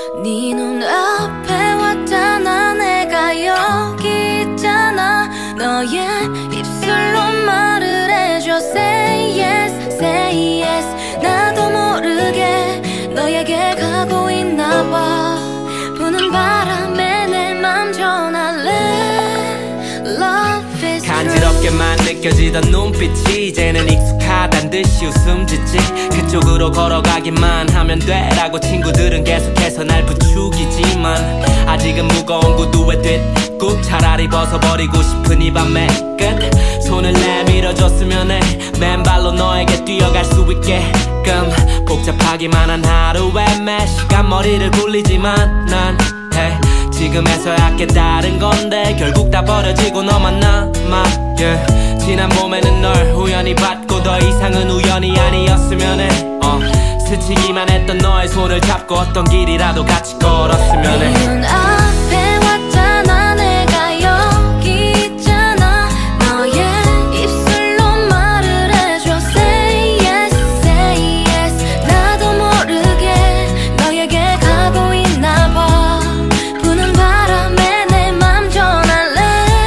네 눈앞에 왔잖아. 내가 여기 있잖아. 너의 입술로 말을 해줘. Say yes, say yes. 나도 모르게 너에게 가고 있나봐. 부는 바람에 내 맘 전할래. Love is 간지럽게만 느껴지던 눈빛이 이제는 익숙하단 듯이 웃음 짓지. 그쪽으로 걸어가기만 하면 돼라고 친구들은 계속해서 날 부추기지만 아직은 무거운 구두에 뒷굽 차라리 벗어버리고 싶은 이 밤의 끝. 손을 내밀어줬으면 해. 맨발로 너에게 뛰어갈 수 있게끔. 복잡하기만 한 하루에 매 시간 머리를 굴리지만 난 hey, 지금에서야 깨달은 건데 결국 다 버려지고 너만 남아 yeah. 지난 봄에는 널 우연히 봤고 더 이상은 우연이 아니었으면 해 스치기만 했던 너의 손을 잡고 어떤 길이라도 같이 걸었으면 해. 네 눈앞에 왔잖아. 내가 여기 있잖아. 너의 입술로 말을 해줘. Say yes, say yes. 나도 모르게 너에게 가고 있나봐. 부는 바람에 내 맘 전할래.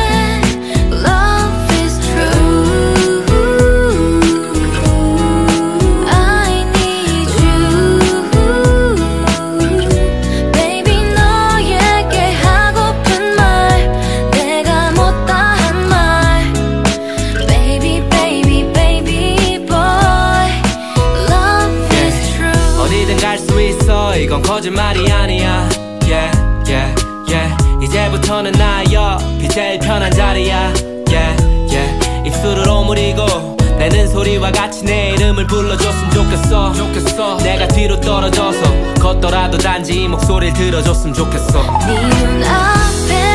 Love is true. I need you. Baby 너에게 하고픈 말 내가 못다 한 말. Baby baby baby boy. Love is true. 어디든 갈 수 있어 이건 거짓말이 아니야 yeah, yeah, yeah. 이제부터는 나의 옆이 제일 편한 자리야 yeah, yeah. 입술을 오므리고 내는 소리와 같이 내 이름을 불러줬으면 좋겠어. 내가 뒤로 떨어져서 걷더라도 단지 이 목소리를 들어줬으면 좋겠어. 네 눈앞에